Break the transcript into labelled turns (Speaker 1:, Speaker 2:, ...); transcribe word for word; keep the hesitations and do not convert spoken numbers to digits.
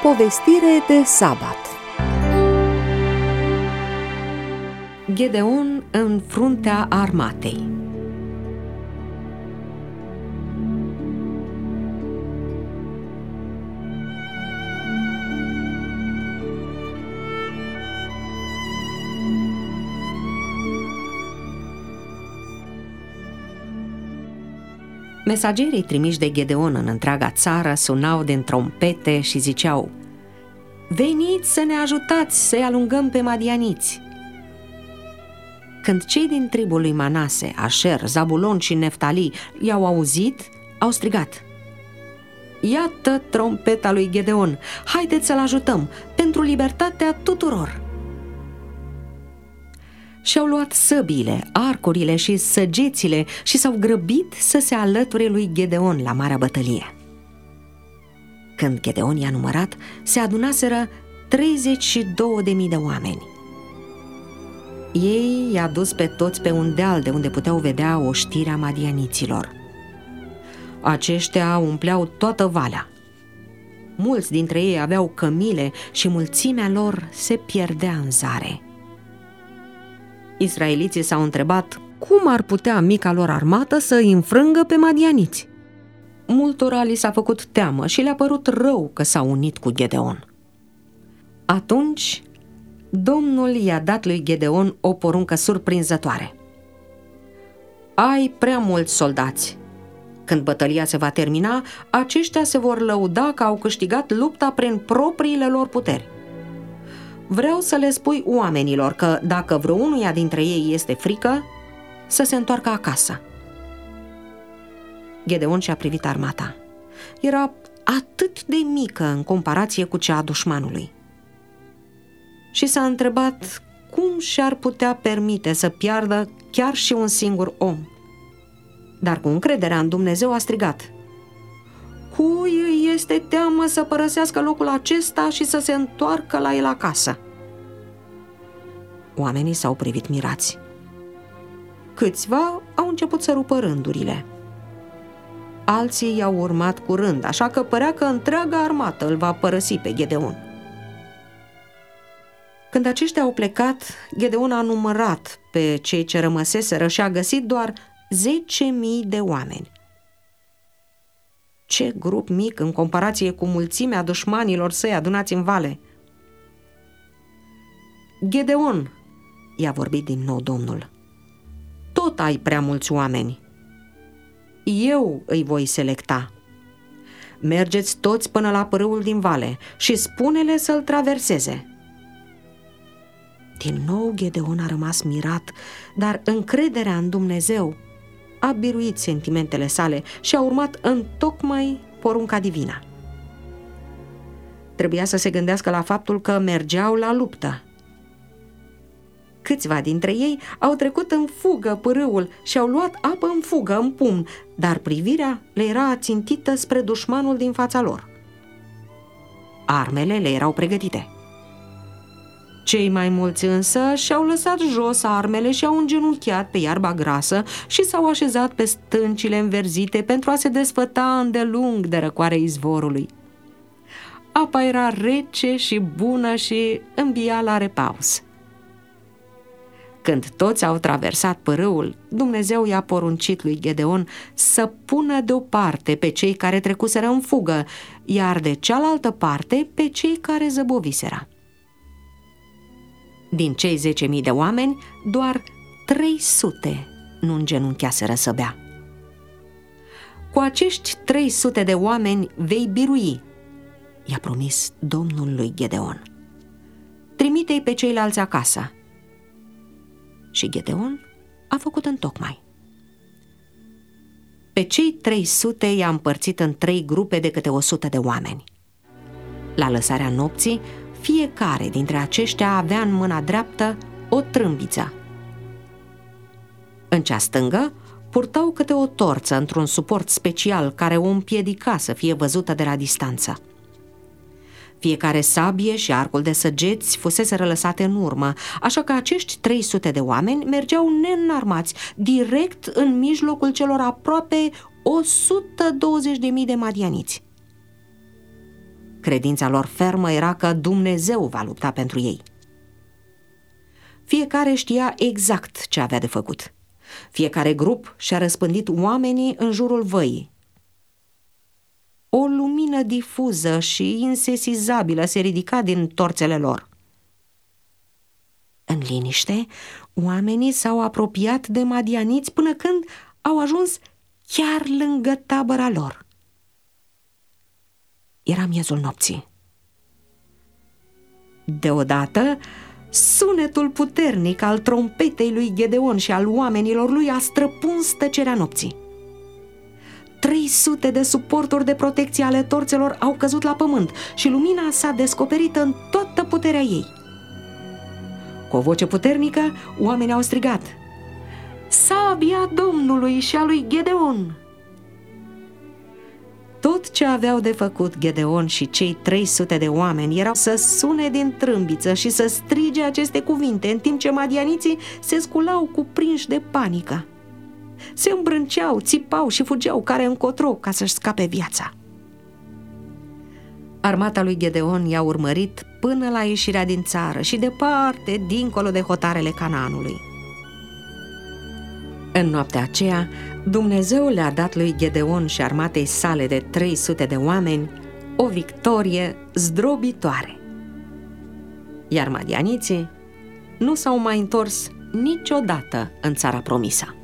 Speaker 1: Povestire de sabat. Gedeon în fruntea armatei. Mesagerii trimiși de Gedeon în întreaga țară sunau din trompete și ziceau: „Veniți să ne ajutați să-i alungăm pe madianiți!” Când cei din tribul lui Manase, Așer, Zabulon și Neftali i-au auzit, au strigat: „Iată trompeta lui Gedeon! Haideți să-l ajutăm pentru libertatea tuturor!” Și-au luat săbiile, arcurile și săgețile și s-au grăbit să se alăture lui Gedeon la marea bătălie. Când Gedeon i-a numărat, se adunaseră treizeci și două de mii de oameni. Ei i-a dus pe toți pe un deal de unde puteau vedea oștirea madianiților. Aceștia umpleau toată valea. Mulți dintre ei aveau cămile și mulțimea lor se pierdea în zare. Israeliții s-au întrebat cum ar putea mica lor armată să îi înfrângă pe madianiți. Multora li s-a făcut teamă și le-a părut rău că s-au unit cu Gedeon. Atunci Domnul i-a dat lui Gedeon o poruncă surprinzătoare: „Ai prea mulți soldați. Când bătălia se va termina, aceștia se vor lăuda că au câștigat lupta prin propriile lor puteri. Vreau să le spui oamenilor că dacă vreunuia dintre ei este frică, să se întoarcă acasă.” Gedeon și-a privit armata. Era atât de mică în comparație cu cea a dușmanului. Și s-a întrebat cum și-ar putea permite să piardă chiar și un singur om. Dar cu încrederea în Dumnezeu a strigat: „Cui îi este teamă să părăsească locul acesta și să se întoarcă la el acasă?” Oamenii s-au privit mirați. Câțiva au început să rupă rândurile. Alții i-au urmat curând, așa că părea că întreaga armată îl va părăsi pe Gedeon. Când aceștia au plecat, Gedeon a numărat pe cei ce rămăseseră și a găsit doar zece mii de oameni. Ce grup mic în comparație cu mulțimea dușmanilor săi adunați în vale! „Gedeon,” i-a vorbit din nou Domnul, „tot ai prea mulți oameni. Eu îi voi selecta. Mergeți toți până la pârâul din vale și spune-le să-l traverseze.” Din nou Gedeon a rămas mirat, dar încrederea în Dumnezeu a biruit sentimentele sale și a urmat întocmai porunca divină. Trebuia să se gândească la faptul că mergeau la luptă. Câțiva dintre ei au trecut în fugă pârâul și au luat apă în fugă, în pumn, dar privirea le era ațintită spre dușmanul din fața lor. Armele le erau pregătite. Cei mai mulți însă și-au lăsat jos armele și au îngenunchiat pe iarba grasă și s-au așezat pe stâncile înverzite pentru a se desfăta îndelung de răcoarea izvorului. Apa era rece și bună și îmbia la repaus. Când toți au traversat pârâul, Dumnezeu i-a poruncit lui Gedeon să pună deoparte pe cei care trecuseră în fugă, iar de cealaltă parte pe cei care zăboviseră. Din cei zece mii de oameni, doar trei sute nu îngenuncheaseră să bea. „Cu acești trei sute de oameni vei birui,” i-a promis Domnul lui Gedeon. „Trimite-i pe ceilalți acasă.” Și Gedeon a făcut întocmai. Pe cei trei sute i-a împărțit în trei grupe de câte o sută de oameni. La lăsarea nopții, fiecare dintre aceștia avea în mâna dreaptă o trâmbiță. În cea stângă purtau câte o torță într-un suport special care o împiedica să fie văzută de la distanță. Fiecare sabie și arcul de săgeți fusese lăsate în urmă, așa că acești trei sute de oameni mergeau neînarmați, direct în mijlocul celor aproape o sută douăzeci de mii de madianiți. Credința lor fermă era că Dumnezeu va lupta pentru ei. Fiecare știa exact ce avea de făcut. Fiecare grup și-a răspândit oamenii în jurul văii. O lumină difuză și insesizabilă se ridica din torțele lor. În liniște, oamenii s-au apropiat de madianiți până când au ajuns chiar lângă tabăra lor. Era miezul nopții. Deodată, sunetul puternic al trompetei lui Gedeon și al oamenilor lui a străpuns tăcerea nopții. Trei sute de suporturi de protecție ale torțelor au căzut la pământ și lumina s-a descoperit în toată puterea ei. Cu o voce puternică, oamenii au strigat: "Sabia Domnului și a lui Gedeon!" Tot ce aveau de făcut Gedeon și cei trei sute de oameni era să sune din trâmbiță și să strige aceste cuvinte, în timp ce madianiții se sculau cuprinși de panică. Se îmbrânceau, țipau și fugeau care încotro ca să-și scape viața. Armata lui Gedeon i-a urmărit până la ieșirea din țară și departe, dincolo de hotarele Canaanului. În noaptea aceea, Dumnezeu le-a dat lui Gedeon și armatei sale de trei sute de oameni o victorie zdrobitoare. Iar madianiții nu s-au mai întors niciodată în țara promisă.